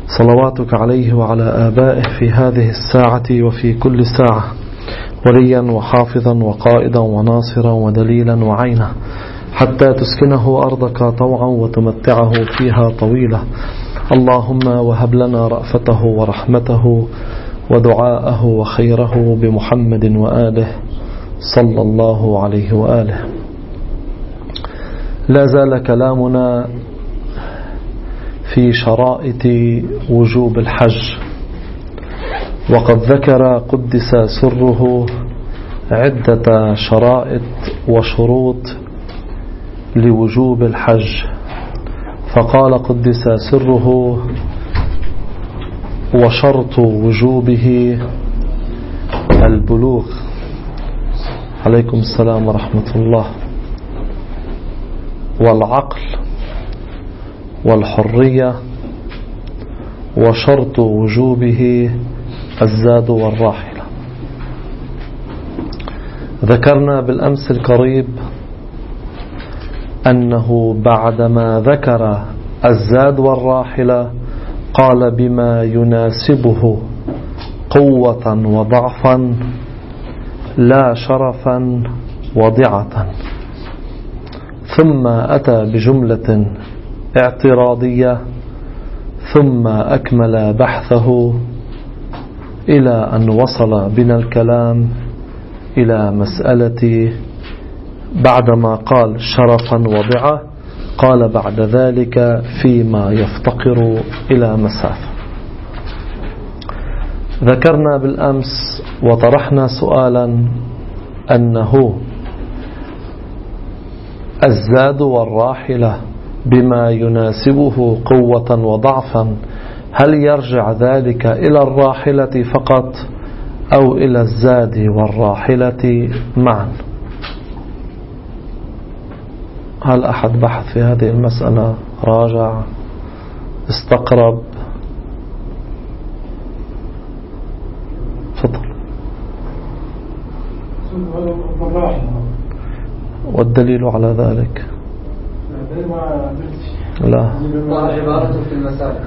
صلواتك عليه وعلى آبائه في هذه الساعة وفي كل ساعة وليا وحافظا وقائدا وناصرا ودليلا وعينا حتى تسكنه أرضك طوعا وتمتعه فيها طويلة. اللهم وهب لنا رأفته ورحمته ودعاءه وخيره بمحمد وآله صلى الله عليه وآله. لا زال كلامنا في شرائط وجوب الحج، وقد ذكر قدس سره عدة شرائط وشروط لوجوب الحج، فقال قدس سره: وشرط وجوبه البلوغ. عليكم السلام ورحمة الله. والعقل والحرية، وشرط وجوبه الزاد والراحلة. ذكرنا بالأمس القريب أنه بعدما ذكر الزاد والراحلة قال بما يناسبه قوة وضعفا لا شرفا وضعة، ثم أتى بجملة اعتراضية ثم أكمل بحثه إلى أن وصل بنا الكلام إلى مسألة بعدما قال شرفا وضعة قال بعد ذلك فيما يفتقر إلى مسافة. ذكرنا بالأمس وطرحنا سؤالا أنه الزاد والراحلة بما يناسبه قوة وضعفا، هل يرجع ذلك إلى الراحلة فقط أو إلى الزاد والراحلة معا؟ هل أحد بحث في هذه المسألة؟ راجع؟ استقرب؟ تفضل. والدليل على ذلك؟ لا، عبارته في المسائل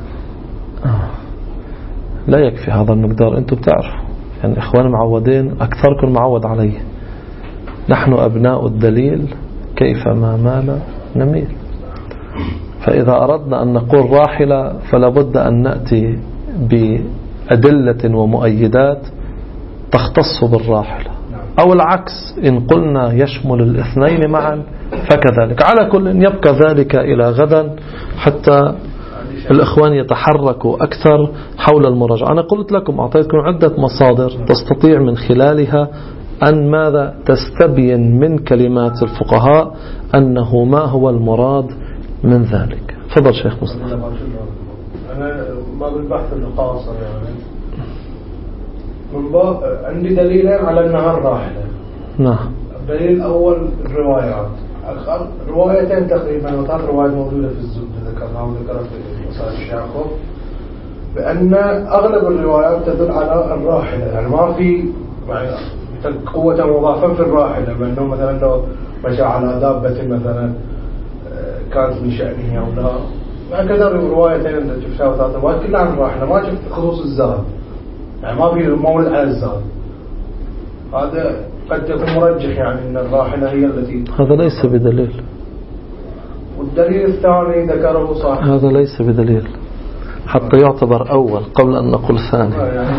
لا يكفي هذا المقدار. أنتم بتعرفوا يعني إخوان معودين، أكثركم معود عليه. نحن أبناء الدليل كيفما مال نميل. فإذا أردنا أن نقول راحلة فلا بد أن نأتي بأدلة ومؤيدات تختص بالراحلة، أو العكس إن قلنا يشمل الاثنين معا فكذلك. على كل يبقى ذلك إلى غدا حتى الإخوان يتحركوا أكثر حول المراجعة. أنا قلت لكم أعطيتكم عدة مصادر تستطيع من خلالها أن ماذا تستبين من كلمات الفقهاء أنه ما هو المراد من ذلك. تفضل شيخ مصطفى. أنا ما بالبحث القاصر يعني من باب عندي دليلين على أنها الراحلة. نعم. الدليل الأول الروايات، روايتين تقريبا، وثلاث روايات موجودة في الزبدة ذكرناها وذكرها في وسائل الشيخوخ، بأن أغلب الروايات تدل على الراحلة، يعني ما في قوة مضافة في الراحلة، بأنه مثلا لو مشى على دابة مثلا كانت من شأنه أو لا. هكذا روايتين أنت شفتها وثلاث روايات كلها عن الراحلة، ما شفت خصوص الزاد، يعني ما في مورد على الزاد. هذا قد يكون مرجح، يعني أن الراحلة هي التي، هذا ليس بدليل. والدليل الثاني ذكره صاحب، هذا ليس بدليل حتى يعتبر أول قبل أن نقول ثاني.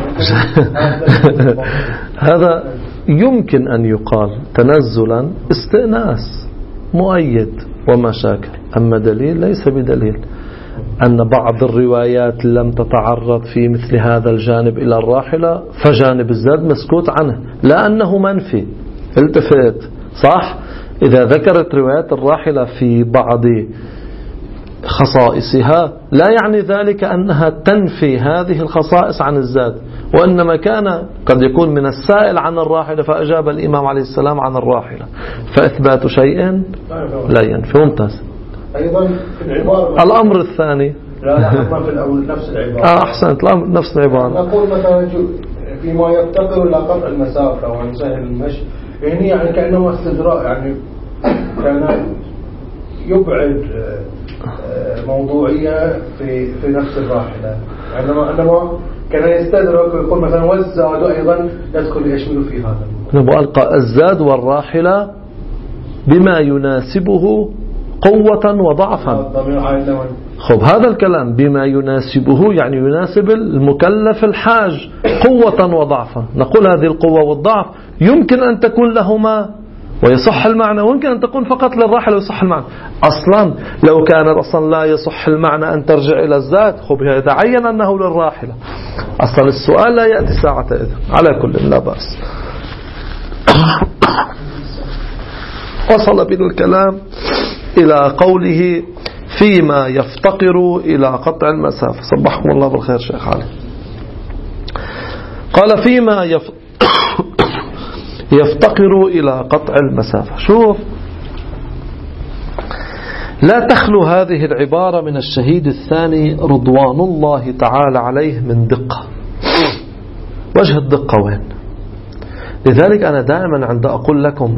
هذا يمكن أن يقال تنزلا استئناس مؤيد ومشاكل، أما دليل ليس بدليل. أن بعض الروايات لم تتعرض في مثل هذا الجانب إلى الراحلة، فجانب الزاد مسكوت عنه، لا أنه منفي. التفت صح؟ إذا ذكرت روايات الراحلة في بعض خصائصها لا يعني ذلك أنها تنفي هذه الخصائص عن الزاد، وإنما كان قد يكون من السائل عن الراحلة فأجاب الإمام عليه السلام عن الراحلة، فإثبات شيء لا ينفي. ممتاز. أيضا في العبارة الأمر الثاني لا في الأول نفس العبارة. أحسنت، الأمر نفس العبارة. نقول مثلا فيما يفتقر إلى قطع المسافة أو سهل المشي، يعني كأنه استدراء، يعني كان يبعد موضوعية في نفس الراحلة. عندما كان يستدرك ويقول مثلا والزاد أيضا يدخل يشمل في هذا. ألقى الزاد والراحلة بما يناسبه قوة وضعفا. خب هذا الكلام بما يناسبه يعني يناسب المكلف الحاج قوة وضعفا. نقول هذه القوة والضعف يمكن أن تكون لهما ويصح المعنى، ويمكن أن تكون فقط للراحلة ويصح المعنى. أصلا لو كان أصلا لا يصح المعنى أن ترجع إلى الزاد، خب يتعين أنه للراحلة. أصلا السؤال لا يأتي ساعة إذن. على كل لا بأس. وصل بنا الكلام إلى قوله فيما يفتقر إلى قطع المسافة. صبحكم الله بالخير شيخ علي. قال فيما يفتقر إلى قطع المسافة. شوف، لا تخلو هذه العبارة من الشهيد الثاني رضوان الله تعالى عليه من دقة. وجه الدقة وين؟ لذلك أنا دائما عند أقول لكم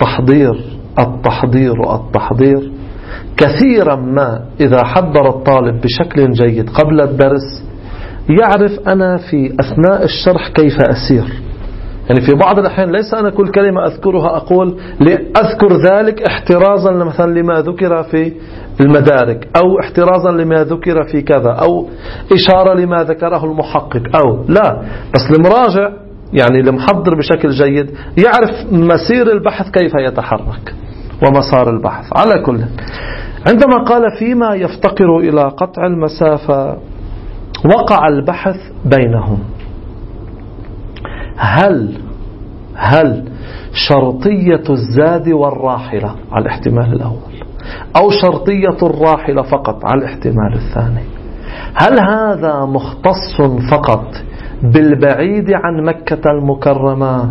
التحضير كثيرا ما إذا حضر الطالب بشكل جيد قبل الدرس يعرف أنا في أثناء الشرح كيف أسير. يعني في بعض الأحيان ليس أنا كل كلمة أذكرها أقول لأذكر ذلك احترازا مثلا لما ذكر في المدارك، أو احترازا لما ذكر في كذا، أو إشارة لما ذكره المحقق، أو لا، بس المراجع يعني المحضر بشكل جيد يعرف مسير البحث كيف يتحرك ومسار البحث. على كل، عندما قال فيما يفتقر إلى قطع المسافة وقع البحث بينهم. هل شرطية الزاد والراحلة على الاحتمال الأول، أو شرطية الراحلة فقط على الاحتمال الثاني؟ هل هذا مختص فقط بالبعيد عن مكة المكرمة،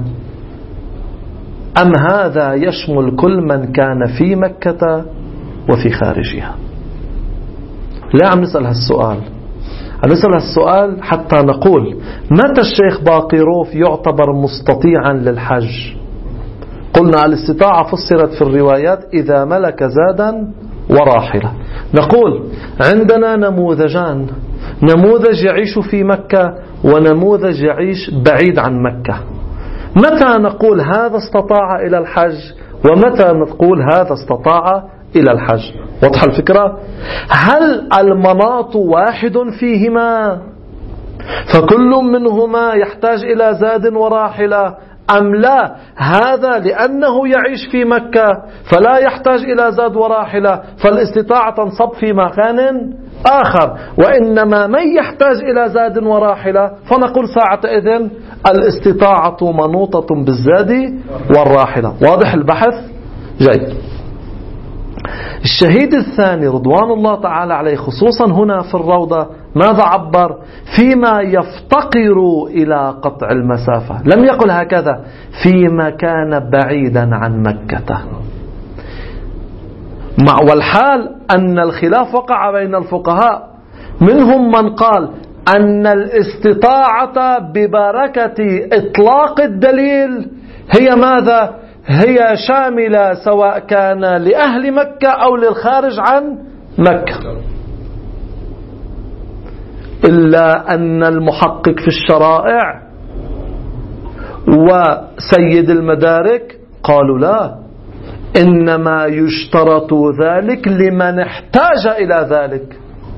أم هذا يشمل كل من كان في مكة وفي خارجها؟ لا عم نسأل هالسؤال، نسأل السؤال حتى نقول متى الشيخ باقيروف يعتبر مستطيعا للحج؟ قلنا الاستطاعة فسرت في الروايات إذا ملك زادا وراحلة. نقول عندنا نموذجان، نموذج يعيش في مكة ونموذج يعيش بعيد عن مكة. متى نقول هذا استطاع إلى الحج ومتى نقول هذا استطاع إلى الحج؟ واضح الفكرة؟ هل المناط واحد فيهما فكل منهما يحتاج إلى زاد وراحلة، أم لا هذا لأنه يعيش في مكة فلا يحتاج إلى زاد وراحلة فالاستطاعة تنصب في مكان آخر، وإنما من يحتاج إلى زاد وراحلة فنقول ساعة إذن الاستطاعة منوطة بالزاد والراحلة. واضح البحث؟ جيد. الشهيد الثاني رضوان الله تعالى عليه خصوصا هنا في الروضة ماذا عبر؟ فيما يفتقر إلى قطع المسافة. لم يقل هكذا فيما كان بعيدا عن مكة، والحال أن الخلاف وقع بين الفقهاء، منهم من قال أن الاستطاعة ببركة إطلاق الدليل هي ماذا؟ هي شاملة سواء كان لأهل مكة أو للخارج عن مكة، إلا أن المحقق في الشرائع وسيد المدارك قالوا لا، إنما يشترط ذلك لمن احتاج إلى ذلك.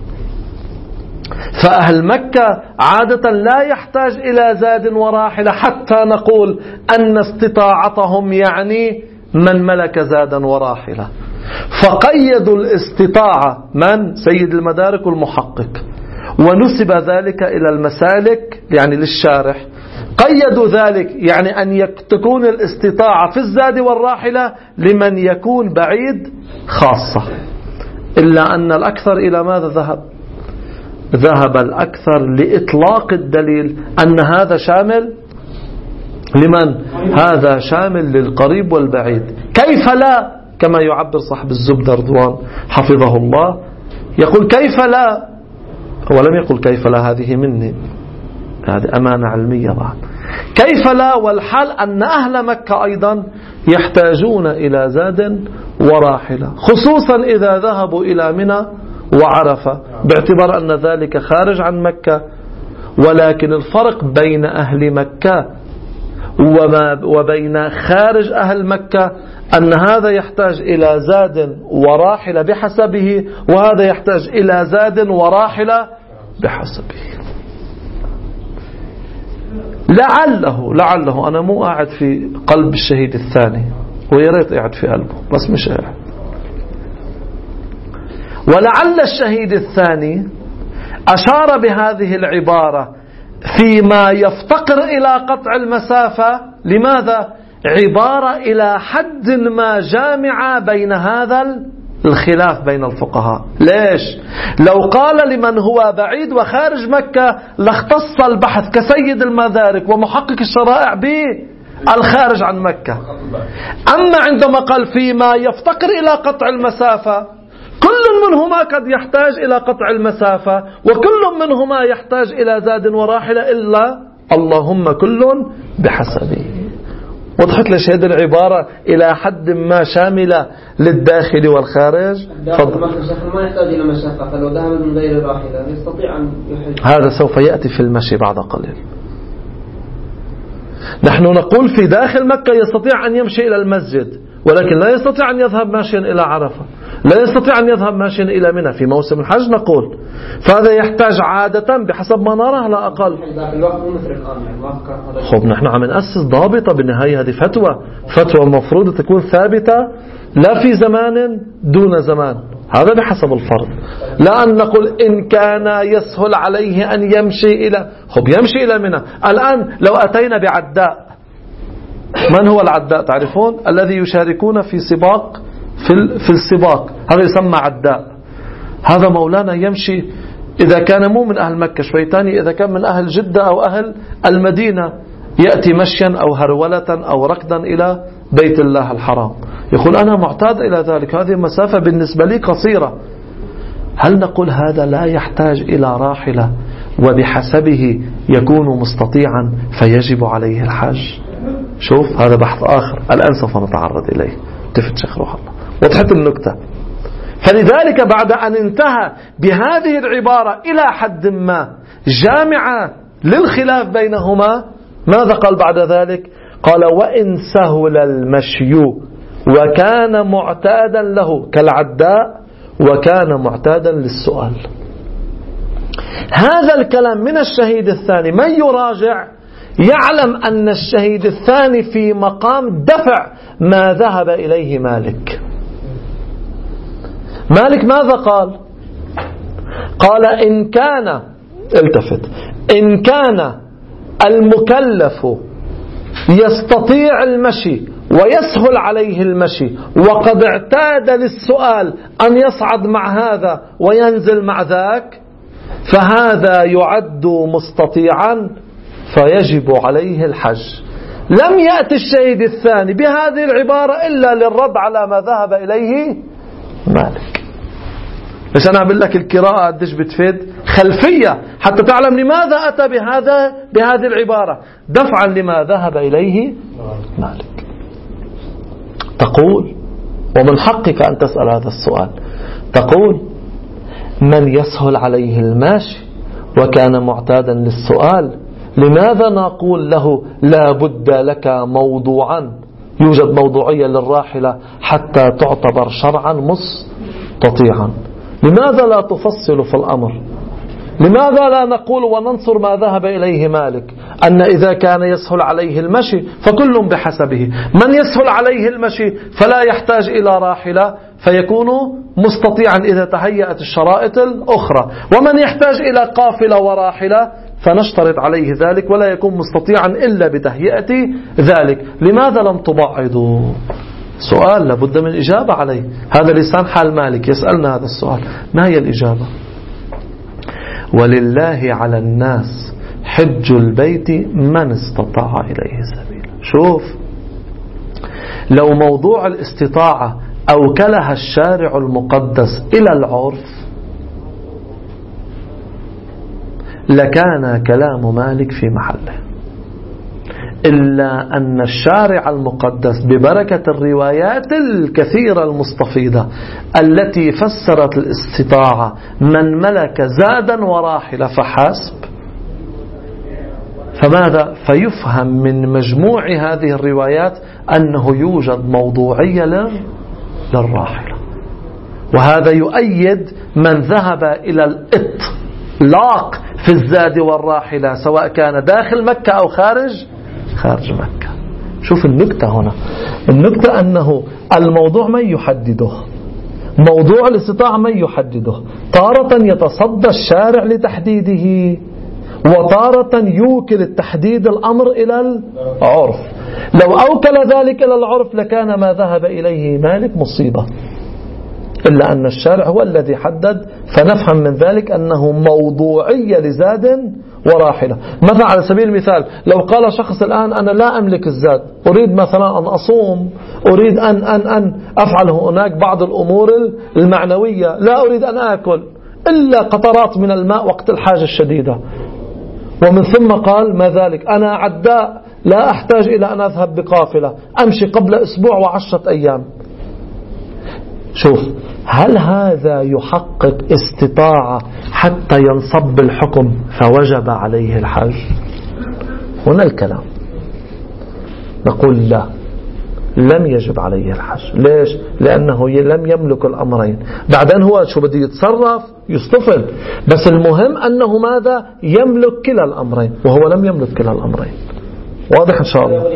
فأهل مكة عادة لا يحتاج إلى زاد وراحلة حتى نقول أن استطاعتهم يعني من ملك زادا وراحلة. فقيدوا الاستطاعة من سيد المدارك والمحقق، ونسب ذلك إلى المسالك يعني للشارح، قيدوا ذلك يعني أن تكون الاستطاعة في الزاد والراحلة لمن يكون بعيد خاصة. إلا أن الأكثر إلى ماذا ذهب الأكثر لإطلاق الدليل أن هذا شامل لمن؟ هذا شامل للقريب والبعيد. كيف لا؟ كما يعبر صاحب الزبدة رضوان حفظه الله، يقول كيف لا، ولم يقل كيف لا، هذه مني، هذه أمانة علمية بعد. كيف لا والحال أن أهل مكة أيضا يحتاجون إلى زاد وراحلة، خصوصا إذا ذهبوا إلى منى وعرفة، باعتبار أن ذلك خارج عن مكة. ولكن الفرق بين أهل مكة وبين خارج أهل مكة أن هذا يحتاج إلى زاد وراحلة بحسبه، وهذا يحتاج إلى زاد وراحلة بحسبه. لعله أنا مو قاعد في قلب الشهيد الثاني، ويريت قاعد في قلبه بس مش قاعد. ولعل الشهيد الثاني أشار بهذه العبارة فيما يفتقر إلى قطع المسافة. لماذا؟ عبارة إلى حد ما جامعة بين هذا الخلاف بين الفقهاء. ليش؟ لو قال لمن هو بعيد وخارج مكة لاختص البحث كسيد المدارك ومحقق الشرائع بالخارج عن مكة. أما عندما قال فيما يفتقر إلى قطع المسافة، كل منهما قد يحتاج إلى قطع المسافة، وكل منهما يحتاج إلى زاد وراحلة، إلا اللهم كل بحسبه. وضحت ليش هذه العبارة إلى حد ما شاملة للداخل والخارج. ما يحتاج إلى مشقة، فلو ذهب من غير راحلة يستطيع أن يحج. هذا سوف يأتي في المشي بعد قليل. نحن نقول في داخل مكة يستطيع أن يمشي إلى المسجد، ولكن لا يستطيع أن يذهب ماشيا إلى عرفة، لا يستطيع أن يذهب ماشيا إلى منى في موسم الحج نقول. فهذا يحتاج عادة بحسب ما نراه لا أقل. خب نحن عم نأسس ضابطة. بالنهاية هذه فتوى المفروض تكون ثابتة لا في زمان دون زمان، هذا بحسب الفرض. لا أن نقول إن كان يسهل عليه أن يمشي يمشي إلى منى. الآن لو أتينا بعداء، من هو العداء تعرفون؟ الذي يشاركون في سباق في السباق، هذا يسمى عداء. هذا مولانا يمشي إذا كان مو من أهل مكة شوي تاني، إذا كان من أهل جدة أو أهل المدينة، يأتي مشيا أو هرولة أو ركضا إلى بيت الله الحرام، يقول أنا معتاد إلى ذلك، هذه مسافة بالنسبة لي قصيرة. هل نقول هذا لا يحتاج إلى راحلة وبحسبه يكون مستطيعا فيجب عليه الحج؟ شوف هذا بحث آخر الآن سوف نتعرض إليه. تفتش روح الله. وضحت النكتة. فلذلك بعد أن انتهى بهذه العبارة إلى حد ما جامعة للخلاف بينهما، ماذا قال بعد ذلك؟ قال وإن سهل المشي وكان معتادا له كالعداء وكان معتادا للسؤال. هذا الكلام من الشهيد الثاني. من يراجع يعلم أن الشهيد الثاني في مقام دفع ما ذهب إليه مالك. مالك ماذا قال؟ قال إن كان إن كان المكلف يستطيع المشي ويسهل عليه المشي وقد اعتاد للسؤال أن يصعد مع هذا وينزل مع ذاك، فهذا يعد مستطيعا فيجب عليه الحج. لم يأتي الشهيد الثاني بهذه العبارة إلا للرد على ما ذهب إليه مالك. بس أنا أقول لك القراءة قديش بتفيد خلفية حتى تعلم لماذا أتى بهذه العبارة، دفعا لما ذهب إليه مالك. تقول ومن حقك أن تسأل هذا السؤال، تقول من يسهل عليه الماشي وكان معتادا للسؤال، لماذا نقول له لا بد لك موضوعا، يوجد موضوعية للراحلة حتى تعتبر شرعا مستطيعا؟ لماذا لا تفصل في الأمر؟ لماذا لا نقول وننصر ما ذهب إليه مالك أن إذا كان يسهل عليه المشي فكل بحسبه، من يسهل عليه المشي فلا يحتاج إلى راحلة فيكون مستطيعا إذا تهيأت الشرائط الأخرى، ومن يحتاج إلى قافلة وراحلة فنشترط عليه ذلك ولا يكون مستطيعا إلا بتهيئة ذلك. لماذا لم تبعضوا؟ سؤال لابد من إجابة عليه. هذا لسان حال مالك يسألنا هذا السؤال. ما هي الإجابة؟ ولله على الناس حج البيت من استطاع إليه سبيلا. شوف، لو موضوع الاستطاعة أوكلها الشارع المقدس إلى العرف لكان كلام مالك في محله. إلا أن الشارع المقدس ببركة الروايات الكثيرة المستفيضة التي فسرت الاستطاعة من ملك زادا وراحلة فحسب، فماذا؟ فيفهم من مجموع هذه الروايات أنه يوجد موضوعية للراحلة. وهذا يؤيد من ذهب إلى الإطلاق في الزاد والراحلة سواء كان داخل مكة أو خارج مكة. شوف النكتة هنا، النكتة أنه الموضوع من يحدده، موضوع الاستطاعة من يحدده، تارة يتصدى الشارع لتحديده وتارة يوكل التحديد الأمر إلى العرف. لو أوكل ذلك إلى العرف لكان ما ذهب إليه مالك مصيبة، إلا أن الشارع هو الذي حدد، فنفهم من ذلك أنه موضوعية لزاد وراحلة. مثلا على سبيل المثال لو قال شخص الآن أنا لا أملك الزاد، أريد مثلا أن أصوم، أريد أن أفعل هناك بعض الأمور المعنوية، لا أريد أن أكل إلا قطرات من الماء وقت الحاجة الشديدة، ومن ثم قال ما ذلك أنا عداء لا أحتاج إلى أن أذهب بقافلة، أمشي قبل أسبوع و10 أيام. شوف، هل هذا يحقق استطاعة حتى ينصب الحكم فوجب عليه الحج؟ هنا الكلام. نقول لا، لم يجب عليه الحج. ليش؟ لأنه لم يملك الأمرين. بعدين هو شو بده يتصرف يصطفل، بس المهم أنه ماذا؟ يملك كلا الأمرين، وهو لم يملك كلا الأمرين. واضح إن شاء الله؟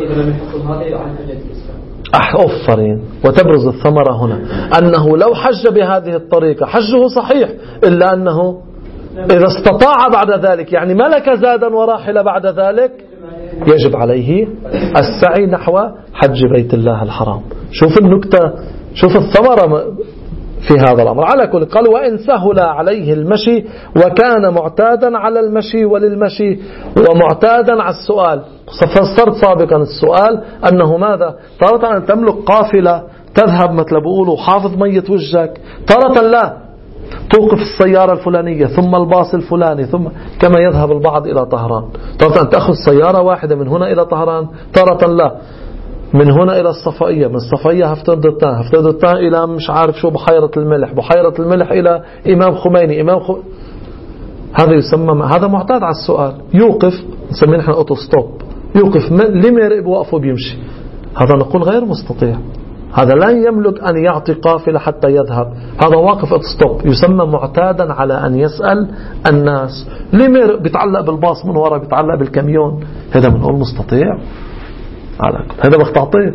أوفرين. وتبرز الثمرة هنا أنه لو حج بهذه الطريقة حجه صحيح، إلا أنه إذا استطاع بعد ذلك، يعني ملك زادا وراحلة بعد ذلك، يجب عليه السعي نحو حج بيت الله الحرام. شوف النكتة، شوف الثمرة في هذا الأمر. على كل قال وإن سهل عليه المشي وكان معتادا على المشي وللمشي ومعتادا على السؤال. فسرت سابقا السؤال أنه ماذا؟ تارة أن تملك قافلة تذهب مثل بقولوا حافظ مية وجهك، تارة لا، توقف السيارة الفلانية ثم الباص الفلاني، ثم كما يذهب البعض إلى طهران، تارة أن تأخذ سيارة واحدة من هنا إلى طهران، تارة لا، من هنا إلى الصفائية، من الصفائية هفتردتان إلى مش عارف شو بحيرة الملح إلى إمام خميني، هذا يسمى، هذا معتاد على السؤال، يوقف، نسميه نحن أوتو ستوب، يوقف لم يرقب وقفه بيمشي، هذا نقول غير مستطيع، هذا لا يملك أن يعطي قافلة حتى يذهب، هذا واقف أوتو ستوب، يسمى معتادا على أن يسأل الناس، لم يرقب، بيتعلق بالباص من وراء، بيتعلق بالكاميون، هذا بنقول مستطيع. هذا بختعطيه.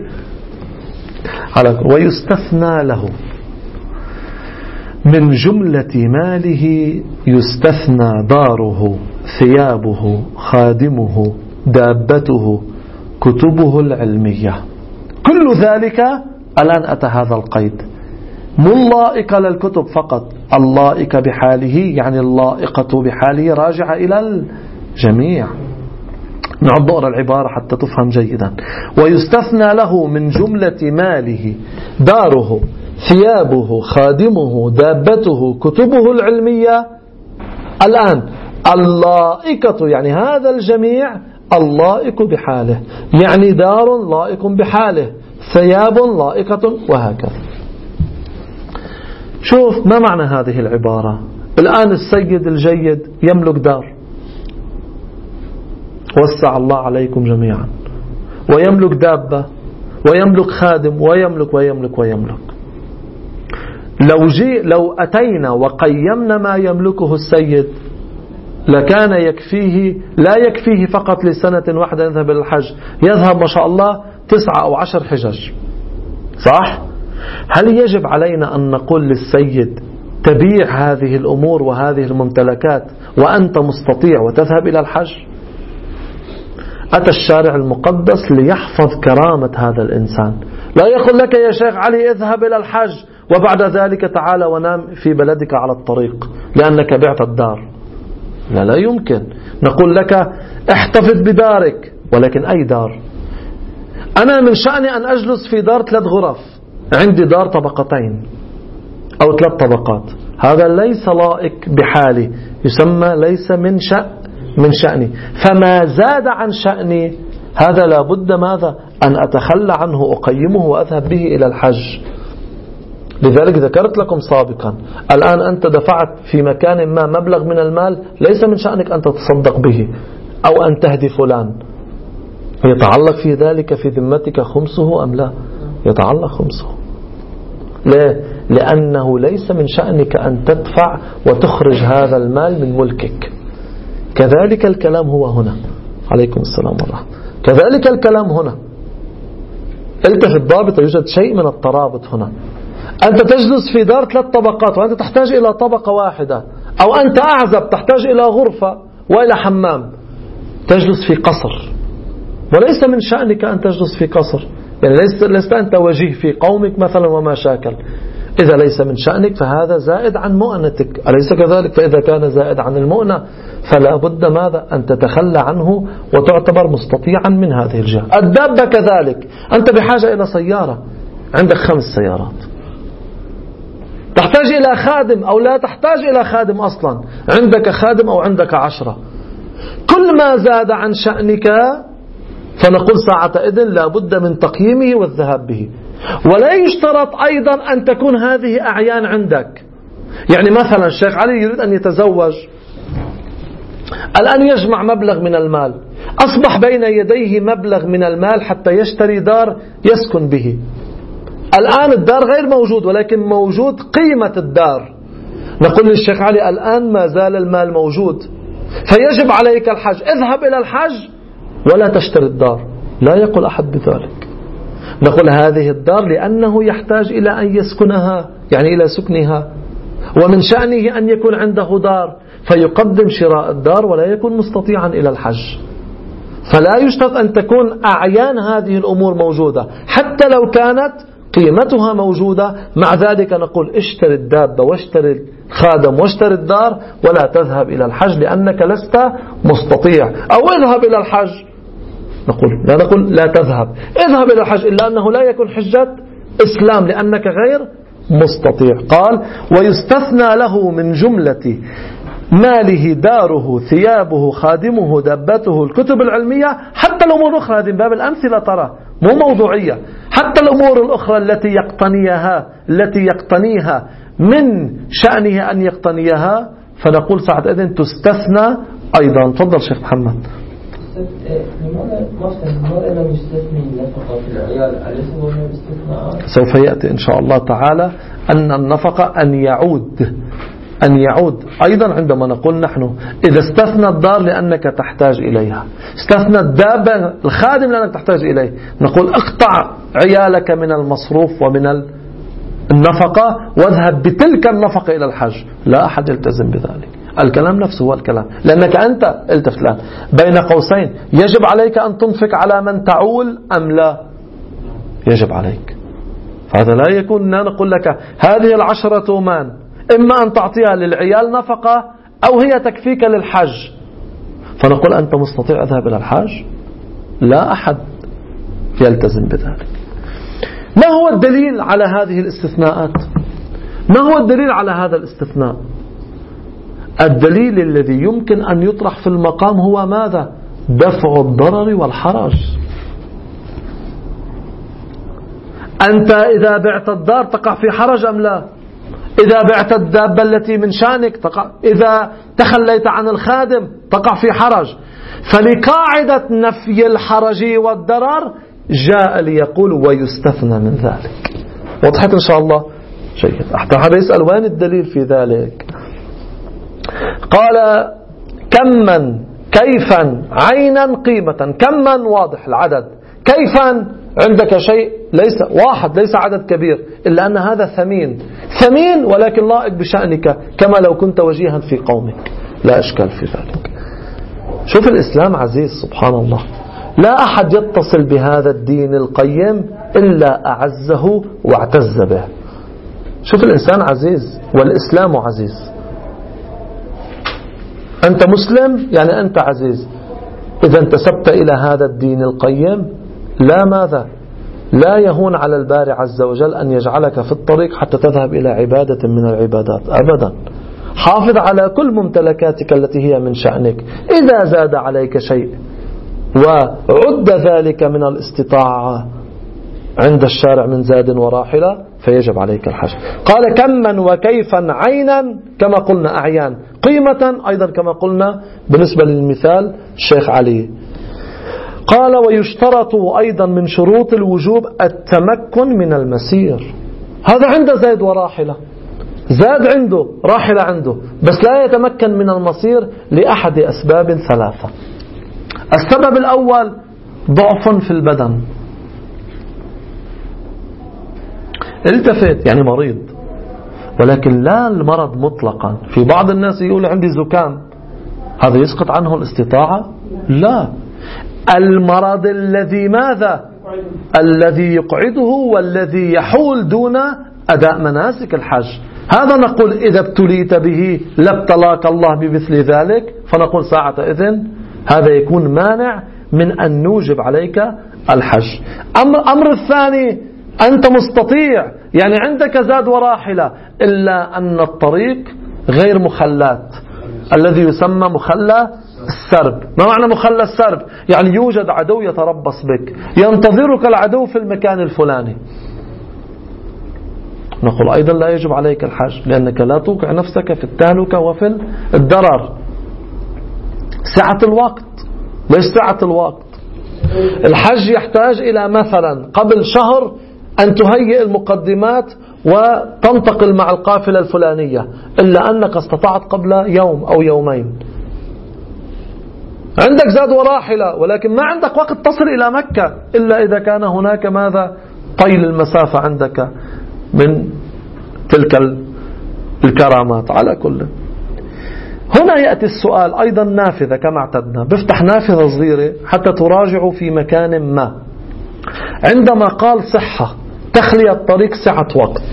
ويستثنى له من جملة ماله، يستثنى داره، ثيابه، خادمه، دابته، كتبه العلمية، كل ذلك. الآن أتى هذا القيد، مو اللائقة للكتب فقط، اللائقة بحاله، يعني اللائقة بحاله راجعة إلى الجميع. نعد نقرأ العبارة حتى تفهم جيدا. ويستثنى له من جملة ماله داره، ثيابه، خادمه، دابته، كتبه العلمية. الآن اللائقة يعني هذا الجميع اللائق بحاله، يعني دار لائق بحاله، ثياب لائقة، وهكذا. شوف ما معنى هذه العبارة. الآن السيد الجيد يملك دار، وسع الله عليكم جميعا، ويملك دابة، ويملك خادم، ويملك. لو أتينا وقيمنا ما يملكه السيد لكان يكفيه، لا يكفيه فقط لسنة واحدة يذهب إلى الحج، يذهب ما شاء الله 9 أو 10 حجج، صح؟ هل يجب علينا أن نقول للسيد تبيع هذه الأمور وهذه الممتلكات وأنت مستطيع وتذهب إلى الحج؟ أتى الشارع المقدس ليحفظ كرامة هذا الإنسان، لا يقول لك يا شيخ علي اذهب إلى الحج وبعد ذلك تعال ونام في بلدك على الطريق لأنك بعت الدار. لا يمكن. نقول لك احتفظ بدارك، ولكن أي دار؟ أنا من شأني أن أجلس في دار 3 غرف، عندي دار 2 طبقتين أو 3 طبقات، هذا ليس لائق بحالي، يسمى ليس من شأني. فما زاد عن شأني هذا لابد ماذا أن أتخلى عنه أقيمه وأذهب به إلى الحج. لذلك ذكرت لكم سابقا الآن أنت دفعت في مكان ما مبلغ من المال، ليس من شأنك أن تتصدق به أو أن تهدي فلان. يتعلق في ذلك في ذمتك خمسه أم لا؟ يتعلق خمسه. ليه؟ لأنه ليس من شأنك أن تدفع وتخرج هذا المال من ملكك. كذلك الكلام هو هنا. عليكم السلام ورحمة. كذلك الكلام هنا. التفت ضابط، يوجد شيء من الترابط هنا. أنت تجلس في دار 3 طبقات وأنت تحتاج إلى طبقة واحدة، أو أنت أعزب تحتاج إلى غرفة وإلى حمام. تجلس في قصر وليس من شأنك أن تجلس في قصر، يعني لست أنت وجيه في قومك مثلا وما شاكل. إذا ليس من شأنك فهذا زائد عن مؤنتك، أليس كذلك؟ فإذا كان زائد عن المؤنة فلا بد ماذا أن تتخلى عنه وتعتبر مستطيعا من هذه الجهة. الدابة كذلك، أنت بحاجة إلى سيارة، عندك 5 سيارات، تحتاج إلى خادم أو لا تحتاج إلى خادم أصلا، عندك خادم أو عندك 10. كل ما زاد عن شأنك فنقول ساعتئذ لا بد من تقييمه والذهاب به. ولا يشترط أيضا أن تكون هذه أعيان عندك. يعني مثلا الشيخ علي يريد أن يتزوج، الآن يجمع مبلغ من المال، أصبح بين يديه مبلغ من المال حتى يشتري دار يسكن به. الآن الدار غير موجود ولكن موجود قيمة الدار. نقول للشيخ علي الآن ما زال المال موجود، فيجب عليك الحج، اذهب إلى الحج ولا تشتري الدار. لا يقول أحد بذلك. نقول هذه الدار لأنه يحتاج إلى أن يسكنها، يعني إلى سكنها، ومن شأنه أن يكون عنده دار فيقدم شراء الدار ولا يكون مستطيعا إلى الحج. فلا يشترط أن تكون أعيان هذه الأمور موجودة، حتى لو كانت قيمتها موجودة. مع ذلك نقول اشتري الدابة واشتري الخادم واشتري الدار ولا تذهب إلى الحج لأنك لست مستطيع. أو اذهب إلى الحج، لا نقول لا تذهب، اذهب إلى الحج، إلا أنه لا يكون حجة إسلام لأنك غير مستطيع. قال ويستثنى له من جملة ماله داره ثيابه خادمه دابته الكتب العلمية. حتى الأمور الأخرى، هذه باب الأمثلة ترى مو موضوعية، حتى الأمور الأخرى التي يقتنيها من شأنه أن يقتنيها، فنقول ساعتئذ تستثنى أيضا. تفضل شيخ محمد. سوف يأتي إن شاء الله تعالى أن النفقة أن يعود أيضا عندما نقول نحن إذا استثنى الدار لأنك تحتاج إليها، استثنى الدابة الخادم لأنك تحتاج إليه، نقول اقطع عيالك من المصروف ومن النفقة واذهب بتلك النفقة إلى الحج. لا أحد يلتزم بذلك. الكلام نفسه هو الكلام، لأنك أنت التفت الآن بين قوسين، يجب عليك أن تنفق على من تعول أم لا؟ يجب عليك. فهذا لا يكون أن نقول لك هذه 10 مان إما أن تعطيها للعيال نفقة أو هي تكفيك للحج، فنقول أنت مستطيع اذهب إلى الحج. لا أحد يلتزم بذلك. ما هو الدليل على هذه الاستثناءات؟ ما هو الدليل على هذا الاستثناء؟ الدليل الذي يمكن أن يطرح في المقام هو ماذا؟ دفع الضرر والحرج. أنت إذا بعت الدار تقع في حرج أم لا؟ إذا بعت الدابة التي من شأنك تقع، إذا تخليت عن الخادم تقع في حرج. فلقاعدة نفي الحرج والضرر جاء ليقول ويستثنى من ذلك. وضحت إن شاء الله؟ جيد. حتى هذا يسأل وين الدليل في ذلك؟ قال كما كيفا عينا قيمة. كما واضح العدد، كيفا عندك شيء ليس واحد، ليس عدد كبير، إلا أن هذا ثمين ولكن لائق بشأنك كما لو كنت وجيها في قومك، لا إشكال في ذلك. شوف الإسلام عزيز سبحان الله، لا أحد يتصل بهذا الدين القيم إلا أعزه واعتز به. شوف الإنسان عزيز والإسلام عزيز. أنت مسلم يعني أنت عزيز. إذا انتسبت إلى هذا الدين القيم لا يهون على الباري عز وجل أن يجعلك في الطريق حتى تذهب إلى عبادة من العبادات أبدا. حافظ على كل ممتلكاتك التي هي من شأنك. إذا زاد عليك شيء وعد ذلك من الاستطاعة عند الشارع من زاد وراحلة فيجب عليك الحج. قال كما وكيفا عينا كما قلنا أعيان، قيمة أيضا كما قلنا بالنسبة للمثال الشيخ علي. قال ويشترط أيضا من شروط الوجوب التمكن من المسير. هذا عنده زاد وراحلة، زاد عنده راحلة عنده، بس لا يتمكن من المسير لأحد أسباب ثلاثة. السبب الأول ضعف في البدن، التفت يعني مريض، ولكن لا المرض مطلقا. في بعض الناس يقول عندي زكام، هذا يسقط عنه الاستطاعة؟ لا، المرض الذي ماذا؟ الذي يقعده والذي يحول دون أداء مناسك الحج. هذا نقول إذا ابتليت به لابتلاك الله بمثل ذلك، فنقول ساعة إذن هذا يكون مانع من أن نوجب عليك الحج. أمر الثاني أنت مستطيع، يعني عندك زاد وراحلة، إلا أن الطريق غير مخلات الذي يسمى مخلى السرب. ما معنى مخلى السرب؟ يعني يوجد عدو يتربص بك، ينتظرك العدو في المكان الفلاني. نقول أيضا لا يجب عليك الحج، لأنك لا توقع نفسك في التهلكة وفي الضرر. سعة الوقت، ليش سعة الوقت؟ الحج يحتاج إلى مثلا قبل شهر أن تهيئ المقدمات وتنتقل مع القافلة الفلانية، إلا أنك استطعت قبل يوم أو يومين. عندك زاد وراحلة ولكن ما عندك وقت تصل إلى مكة، إلا إذا كان هناك ماذا؟ طيل المسافة عندك من تلك الكرامات. على كل، هنا يأتي السؤال أيضا نافذة كما اعتدنا، بفتح نافذة صغيرة حتى تراجعوا في مكان ما. عندما قال صحة تخلية الطريق سعة وقت،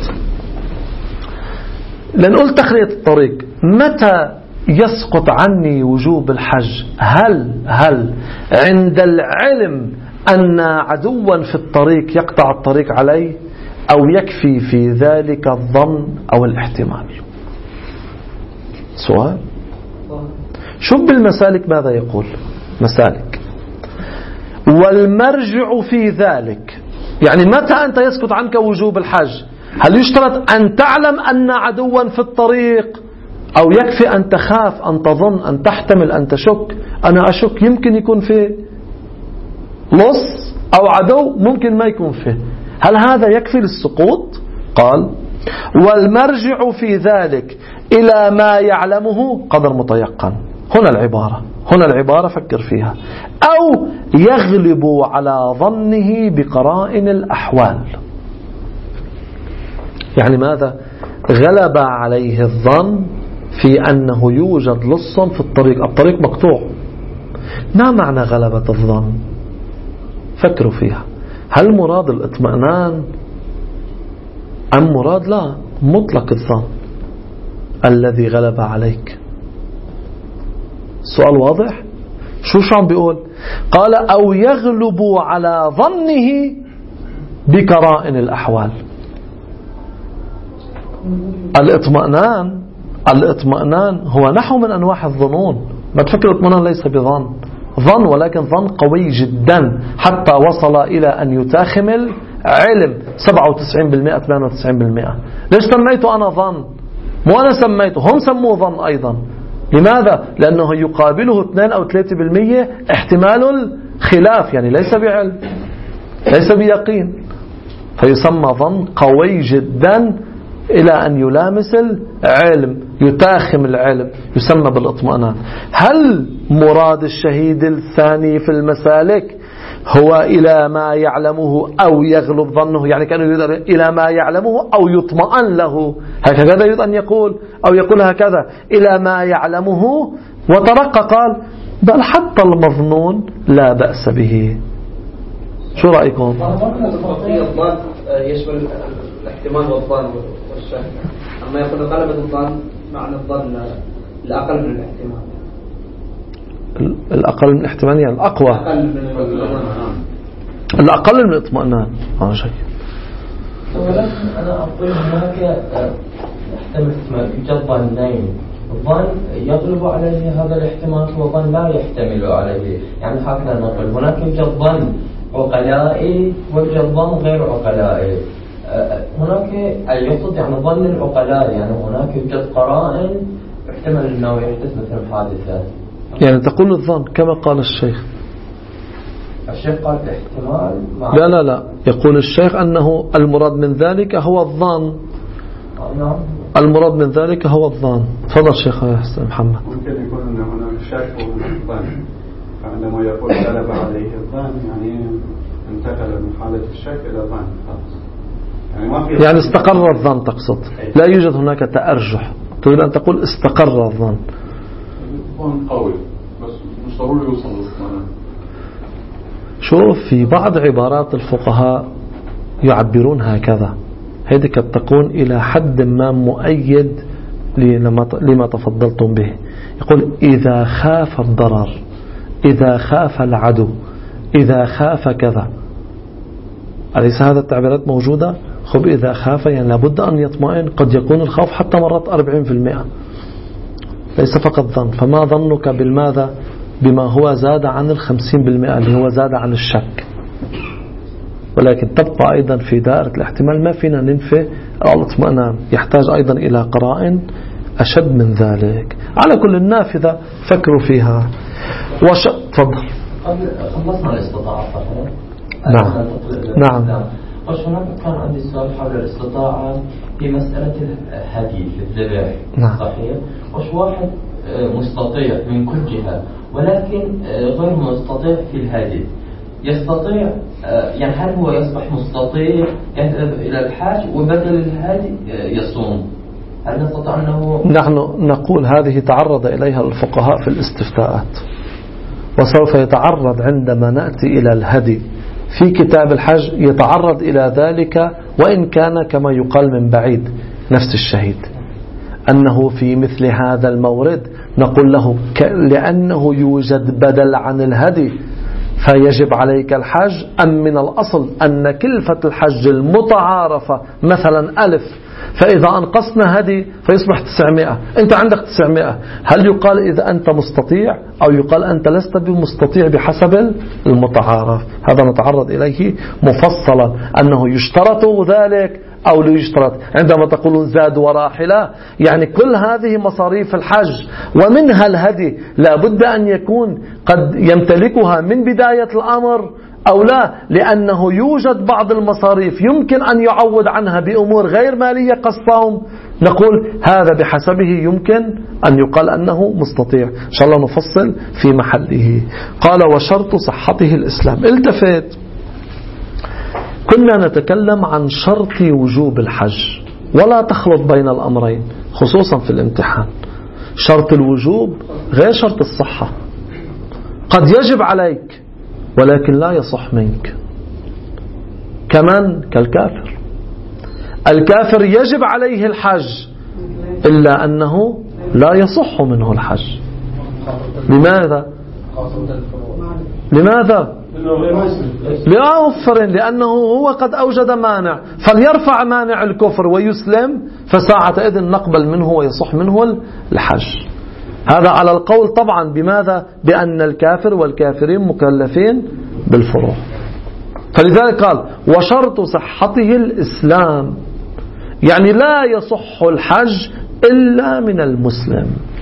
لنقول تخلية الطريق، متى يسقط عني وجوب الحج؟ هل عند العلم أن عدوا في الطريق يقطع الطريق علي، أو يكفي في ذلك الظن أو الاحتمال؟ سؤال. شوف بالمسالك ماذا يقول مسالك: والمرجع في ذلك، يعني متى أنت يسقط عنك وجوب الحج؟ هل يشترط أن تعلم أن عدوا في الطريق، أو يكفي أن تخاف، أن تظن، أن تحتمل، أن تشك؟ أنا أشك يمكن يكون فيه لص أو عدو، ممكن ما يكون فيه. هل هذا يكفي للسقوط؟ قال: والمرجع في ذلك إلى ما يعلمه قدر متيقن. هنا العبارة فكر فيها: أو يغلب على ظنه بقرائن الأحوال. يعني ماذا؟ غلب عليه الظن في أنه يوجد لص في الطريق مقطوع. ما معنى غلبة الظن؟ فكروا فيها. هل مراد الاطمئنان أم مراد لا مطلق الظن الذي غلب عليك؟ السؤال واضح؟ شو عم بيقول؟ قال: أو يغلب على ظنه بقرائن الأحوال. الاطمئنان هو نحو من أنواع الظنون. ما تفكر الاطمئنان ليس بظن، ظن، ولكن ظن قوي جدا حتى وصل إلى أن يتاخمل علم 97% 98%. ليش سميته أنا ظن؟ مو أنا سميته، هم سموه ظن أيضا. لماذا؟ لأنه يقابله 2 أو 3% احتمال الخلاف، يعني ليس بعلم، ليس بيقين، فيسمى ظن قوي جدا إلى أن يلامس العلم، يتاخم العلم، يسمى بالاطمئنان. هل مراد الشهيد الثاني في المسالك هو إلى ما يعلمه أو يغلب ظنه؟ يعني كانوا يقول إلى ما يعلمه أو يطمئن له، هكذا يريد أن يقول، أو يقول هكذا إلى ما يعلمه، وترقى قال: بل حتى المظنون لا بأس به. شو رأيكم؟ الظن يشمل الاحتمال والظن والشك، أما يكون غلبة الظن معنى الظن الأقل من الاحتمال. الأقل من الاحتمال يعني الأقوى، الأقل من الاطمئنان. شيء. ولكن أنا أقول هناك يحتمل يوجد ظنين، الظن يغلب عليه هذا الاحتمال وظن لا يحتمل عليه. يعني هكذا نقول هناك يوجد ظن عقلائي ويوجد ظن غير عقلائي. هناك يقصد يعني ظن العقلاء، يعني هناك يوجد قرائن يحتمل أنه يحدث مثل الحادثة. يعني تقول الظن كما قال الشيخ قال احتمال لا يقول الشيخ أنه المراد من ذلك هو الظن. نعم. المراد من ذلك هو الظن. تفضل شيخ حسن محمد. ممكن يكون أن هناك شك وهناك ظن، فعندما يقول غلب عليه الظن يعني انتقل من حالة الشك إلى الظن خلاص. يعني استقر الظن تقصد، لا يوجد هناك تأرجح، تريد أن تقول استقر الظن. الظن قوي بس مش ضروري يوصل للظن. شوف في بعض عبارات الفقهاء يعبرون هكذا، هذه قد تكون إلى حد ما مؤيد لما تفضلتم به. يقول إذا خاف الضرر، إذا خاف العدو، إذا خاف كذا. أليس هذا التعبيرات موجودة؟ خب إذا خاف يعني لابد أن يطمئن، قد يكون الخوف حتى مرات 40%، ليس فقط ظن. فما ظنك بالماذا؟ بما هو زاد عن 50% اللي هو زاد عن الشك. ولكن تبقى أيضا في دائرة الاحتمال، ما فينا ننفي الاطمئنان، يحتاج أيضا إلى قرائن أشد من ذلك. على كل النافذة فكروا فيها. تفضل. خلصنا الاستطاعة فقط. نعم. وش هناك كان عندي سؤال حول الاستطاعة في مسألة الهدي في الذبح. نعم. صحيح. وش واحد مستطيع من كل جهة ولكن غير مستطيع في الهدي، يستطيع يعني هل هو يصبح مستطيع يذهب إلى الحاج وبدل الهدي يصوم؟ هل نستطيع أنه نحن نقول هذه تعرض إليها الفقهاء في الاستفتاءات، وسوف يتعرض عندما نأتي إلى الهدي في كتاب الحج، يتعرض إلى ذلك، وإن كان كما يقال من بعيد نفس الشهيد، أنه في مثل هذا المورد نقول له لأنه يوجد بدل عن الهدي فيجب عليك الحج، أم من الأصل أن كلفة الحج المتعارفة مثلا 1000، فإذا أنقصنا هدي فيصبح 900، أنت عندك 900، هل يقال إذا أنت مستطيع أو يقال أنت لست بمستطيع بحسب المتعارف؟ هذا نتعرض إليه مفصلا، أنه يشترط ذلك أو لا يشترط. عندما تقولون زاد وراحلة يعني كل هذه مصاريف الحج ومنها الهدي لا بد أن يكون قد يمتلكها من بداية الأمر أو لا، لأنه يوجد بعض المصاريف يمكن أن يعوض عنها بأمور غير مالية كالصوم، نقول هذا بحسبه يمكن أن يقال أنه مستطيع. إن شاء الله نفصل في محله. قال وشرط صحته الإسلام. التفت، كنا نتكلم عن شرط وجوب الحج، ولا تخلط بين الأمرين خصوصا في الامتحان. شرط الوجوب غير شرط الصحة، قد يجب عليك ولكن لا يصح منك، كمان كالكافر. الكافر يجب عليه الحج إلا أنه لا يصح منه الحج. لماذا؟ لأنه هو قد أوجد مانع، فليرفع مانع الكفر ويسلم، فساعتئذ نقبل منه ويصح منه الحج. هذا على القول طبعا بماذا؟ بأن الكافر والكافرين مكلفين بالفروع. فلذلك قال وشرط صحته الإسلام، يعني لا يصح الحج إلا من المسلم.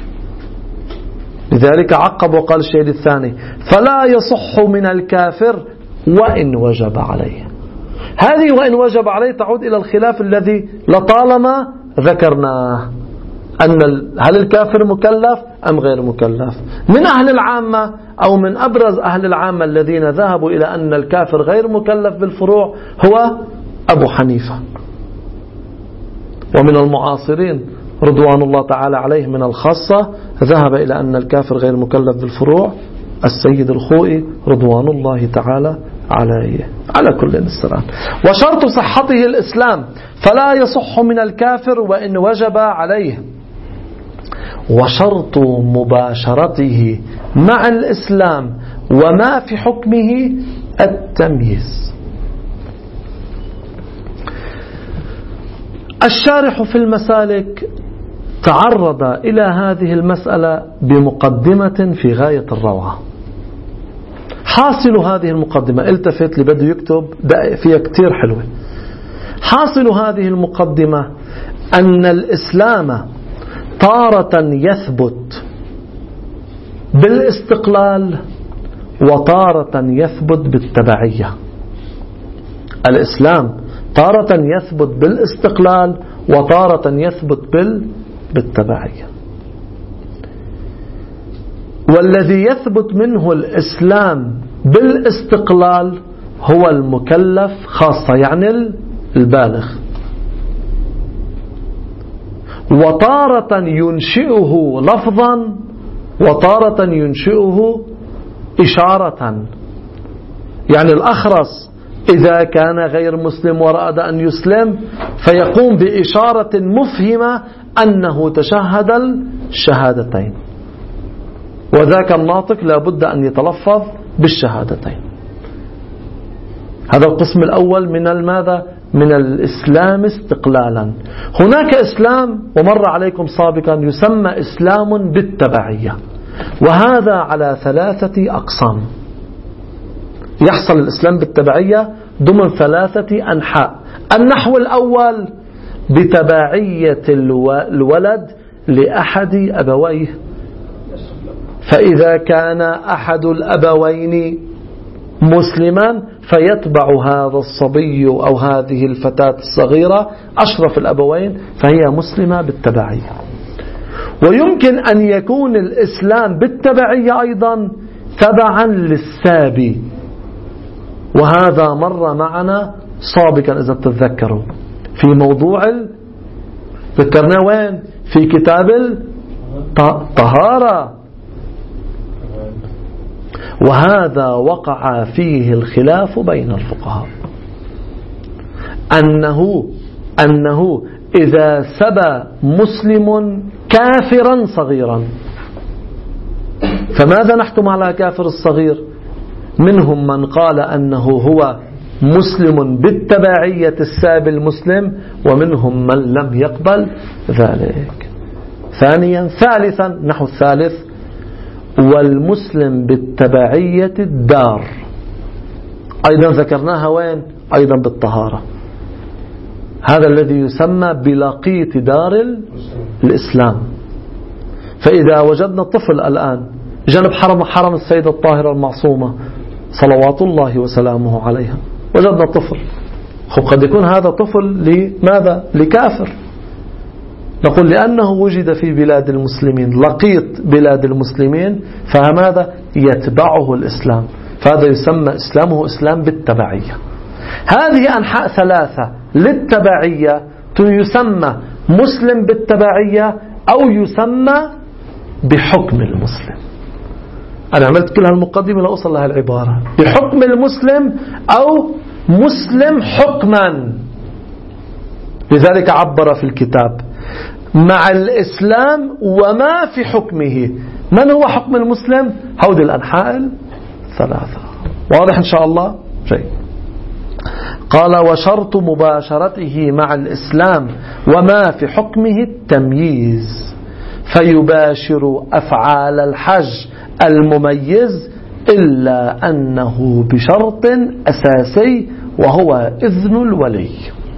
لذلك عقب وقال الشيء الثاني فلا يصح من الكافر وإن وجب عليه. هذه وإن وجب عليه تعود إلى الخلاف الذي لطالما ذكرناه، أن هل الكافر مكلف أم غير مكلف. من أهل العامة أو من أبرز أهل العامة الذين ذهبوا إلى أن الكافر غير مكلف بالفروع هو أبو حنيفة، ومن المعاصرين رضوان الله تعالى عليه من الخاصة ذهب إلى أن الكافر غير مكلف بالفروع السيد الخوئي رضوان الله تعالى عليه. على كل السلام. وشرط صحته الإسلام، فلا يصح من الكافر وإن وجب عليه. وشرط مباشرته مع الإسلام وما في حكمه التمييز. الشارح في المسالك تعرض إلى هذه المسألة بمقدمة في غاية الروعة. حاصل هذه المقدمة، التفت اللي بده يكتب فيها كتير حلوة. حاصل هذه المقدمة أن الإسلام تارة يثبت بالاستقلال وتارة يثبت بالتبعية. الإسلام تارة يثبت بالاستقلال وتارة يثبت بالتبعية. والذي يثبت منه الإسلام بالاستقلال هو المكلف خاصة، يعني البالغ، وتارة ينشئه لفظا وتارة ينشئه إشارة. يعني الأخرس إذا كان غير مسلم ورأى أن يسلم فيقوم بإشارة مفهمة أنه تشهد الشهادتين، وذاك الناطق لابد أن يتلفظ بالشهادتين. هذا القسم الأول من الماذا؟ من الإسلام استقلالا. هناك إسلام ومر عليكم سابقا يسمى إسلام بالتبعية، وهذا على 3 أقسام. يحصل الإسلام بالتبعية ضمن 3 أنحاء. النحو الأول بتبعية الولد لأحد أبويه، فإذا كان أحد الأبوين مسلما فيتبع هذا الصبي أو هذه الفتاة الصغيرة أشرف الأبوين، فهي مسلمة بالتبعية. ويمكن أن يكون الإسلام بالتبعية أيضا تبعا للسابي، وهذا مر معنا سابقا إذا تتذكروا في موضوع ذكرنا وين؟ في كتاب الطهارة. وهذا وقع فيه الخلاف بين الفقهاء، أنه إذا سبى مسلم كافرا صغيرا، فماذا نحكم على كافر الصغير؟ منهم من قال أنه هو مسلم بالتبعية السابي المسلم، ومنهم من لم يقبل ذلك. ثالثا نحو الثالث، والمسلم بالتبعية الدار، أيضا ذكرناها وين؟ أيضا بالطهارة. هذا الذي يسمى بلقيط دار الإسلام. فإذا وجدنا طفل الآن جنب حرم السيدة الطاهرة المعصومة صلوات الله وسلامه عليها، وجدنا طفل، قد يكون هذا طفل لماذا؟ لكافر. نقول لأنه وجد في بلاد المسلمين، لقيط بلاد المسلمين، فماذا؟ يتبعه الإسلام، فهذا يسمى إسلامه إسلام بالتبعية. هذه أنحاء 3 للتبعية يسمى مسلم بالتبعية أو يسمى بحكم المسلم. أنا عملت كل هالمقدمة لأوصل لها العبارة بحكم المسلم أو مسلم حكما. لذلك عبر في الكتاب مع الإسلام وما في حكمه. من هو حكم المسلم؟ هودي الأنحاء 3. واضح إن شاء الله؟ جيد. قال وشرط مباشرته مع الإسلام وما في حكمه التمييز، فيباشر أفعال الحج المميز إلا أنه بشرط أساسي وهو إذن الولي.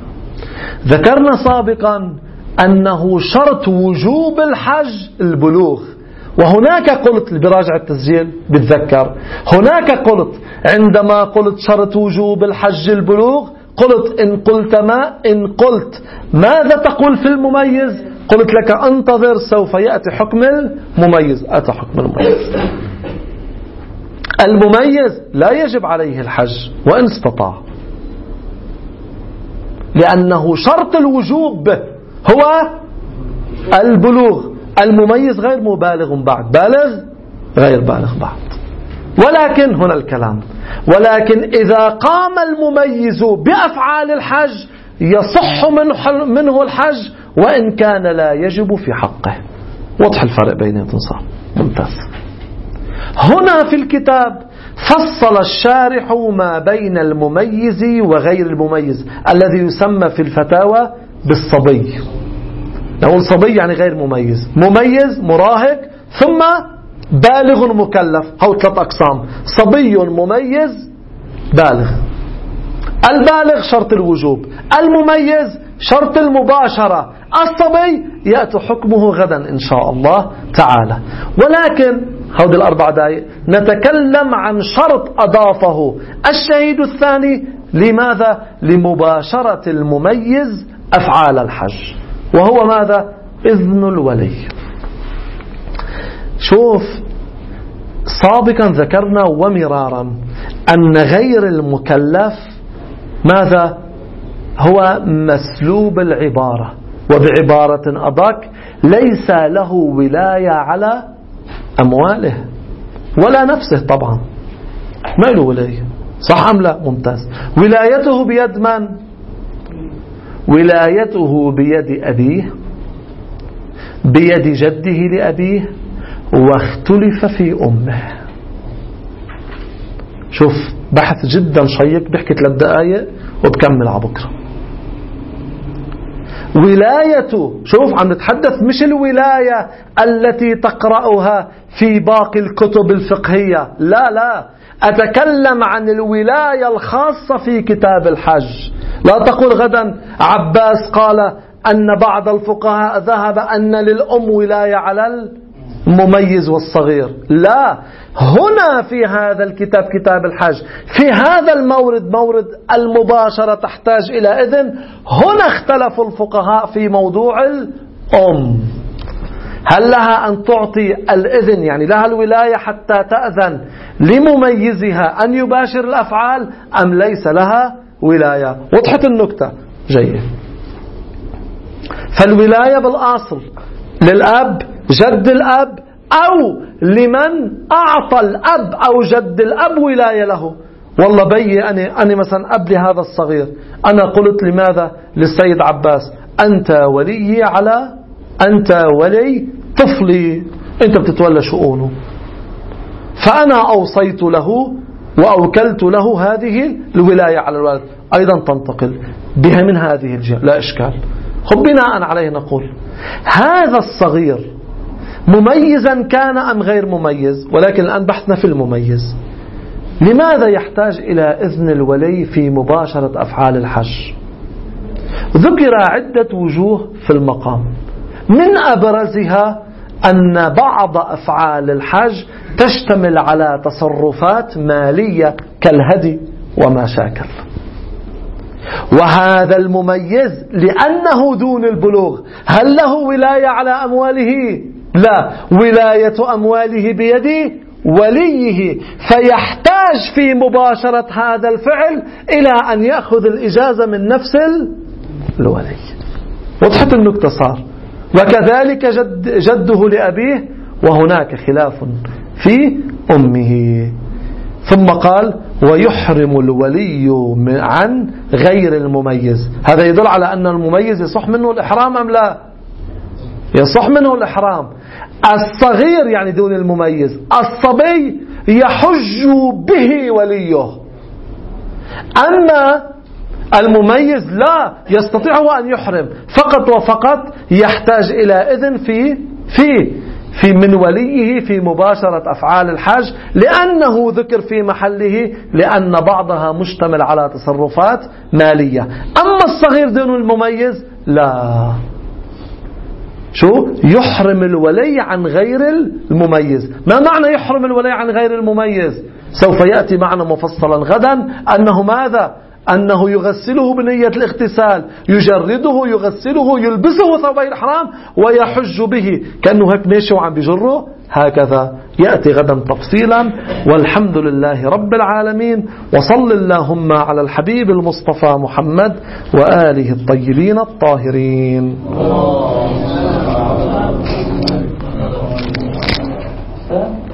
ذكرنا سابقا أنه شرط وجوب الحج البلوغ، وهناك قلت براجع التسجيل بتذكر، هناك قلت عندما قلت شرط وجوب الحج البلوغ قلت إن قلت ماذا تقول في المميز؟ قلت لك انتظر سوف يأتي حكم المميز. أتى حكم المميز. المميز لا يجب عليه الحج وإن استطاع، لأنه شرط الوجوب هو البلوغ. المميز غير مبالغ بعد، بالغ غير بالغ بعد. ولكن هنا الكلام، ولكن إذا قام المميز بأفعال الحج يصح منه الحج وإن كان لا يجب في حقه. واضح الفرق بينهم صار ممتاز. هنا في الكتاب فصل الشارح ما بين المميز وغير المميز الذي يسمى في الفتاوى بالصبي. نقول صبي يعني غير مميز، مميز مراهق، ثم بالغ مكلف. هو 3 أقسام: صبي، مميز، بالغ. البالغ شرط الوجوب، المميز شرط المباشرة، الصبي يأتي حكمه غدا إن شاء الله تعالى. ولكن هذه ال4 دقائق نتكلم عن شرط أضافه الشهيد الثاني. لماذا؟ لمباشرة المميز أفعال الحج، وهو ماذا؟ إذن الولي. شوف، سابقا ذكرنا ومرارا أن غير المكلف ماذا؟ هو مسلوب العبارة، وبعبارة أدق ليس له ولاية على أمواله ولا نفسه. طبعا ما له ولاية، صح أم لا؟ ممتاز. ولايته بيد من؟ ولايته بيد أبيه، بيد جده لأبيه، واختلف في أمه. شوف، بحث جدا شيق، بحكي 3 دقائق وبكمل على بكرة. ولايته، شوف عم نتحدث مش الولاية التي تقرأها في باقي الكتب الفقهية، لا لا، أتكلم عن الولاية الخاصة في كتاب الحج. لا تقول غدا عباس قال أن بعض الفقهاء ذهب أن للأم ولاية على المميز والصغير. لا، هنا في هذا الكتاب، كتاب الحج، في هذا المورد، مورد المباشرة تحتاج إلى إذن. هنا اختلف الفقهاء في موضوع الأم، هل لها أن تعطي الإذن، يعني لها الولاية حتى تأذن لمميزها أن يباشر الأفعال، أم ليس لها ولاية؟ وضحت النكتة؟ جيد. فالولاية بالأصل للأب، جد الأب، أو لمن أعطى الأب أو جد الأب ولاية له. والله بي أنا مثلا أب لهذا الصغير، أنا قلت لماذا للسيد عباس أنت ولي على، أنت ولي طفلي، أنت بتتولى شؤونه، فأنا أوصيت له وأوكلت له هذه الولاية على الولد، أيضا تنتقل بها من هذه الجهة، لا إشكال. خب بناء عليه نقول هذا الصغير مميزا كان أم غير مميز؟ ولكن الآن بحثنا في المميز. لماذا يحتاج إلى إذن الولي في مباشرة أفعال الحج؟ ذكر عدة وجوه في المقام، من أبرزها أن بعض أفعال الحج تشتمل على تصرفات مالية كالهدي وما شاكل، وهذا المميز لأنه دون البلوغ هل له ولاية على أمواله؟ لا، ولاية أمواله بيد وليه، فيحتاج في مباشرة هذا الفعل إلى أن يأخذ الإجازة من نفس الولي. وضحت النكتة صار. وكذلك جده لأبيه، وهناك خلاف في أمه. ثم قال ويحرم الولي عن غير المميز. هذا يدل على أن المميز يصح منه الإحرام أم لا؟ يصح منه الإحرام. الصغير يعني دون المميز، الصبي يحج به وليه، أما المميز لا يستطيع أن يحرم، فقط وفقط يحتاج إلى إذن في من وليه في مباشرة أفعال الحج، لأنه ذكر في محله، لأن بعضها مشتمل على تصرفات مالية. أما الصغير دون المميز لا. شو يحرم الولي عن غير المميز؟ ما معنى يحرم الولي عن غير المميز؟ سوف يأتي معنا مفصلا غدا أنه ماذا؟ أنه يغسله بنية الاغتسال، يجرده، يغسله، يلبسه ثوبي الإحرام ويحج به، كأنه هيك ماشي وعم بيجره هكذا. يأتي غدا تفصيلا، والحمد لله رب العالمين. وصل اللهم على الحبيب المصطفى محمد وآله الطيبين الطاهرين.